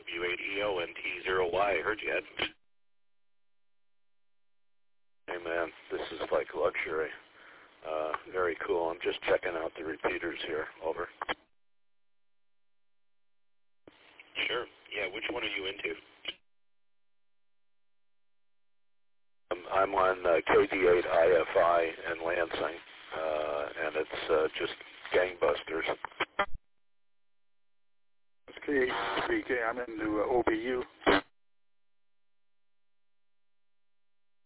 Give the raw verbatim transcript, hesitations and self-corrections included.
W eight E O N T zero Y, I heard you, Ed. Hey man, this is like luxury. Uh, very cool. I'm just checking out the repeaters here. Over. Sure. Yeah, which one are you into? Um, I'm on uh, K D eight I F I in Lansing, uh, and it's uh, just gangbusters. It's K eight three K. I'm into uh, O B U.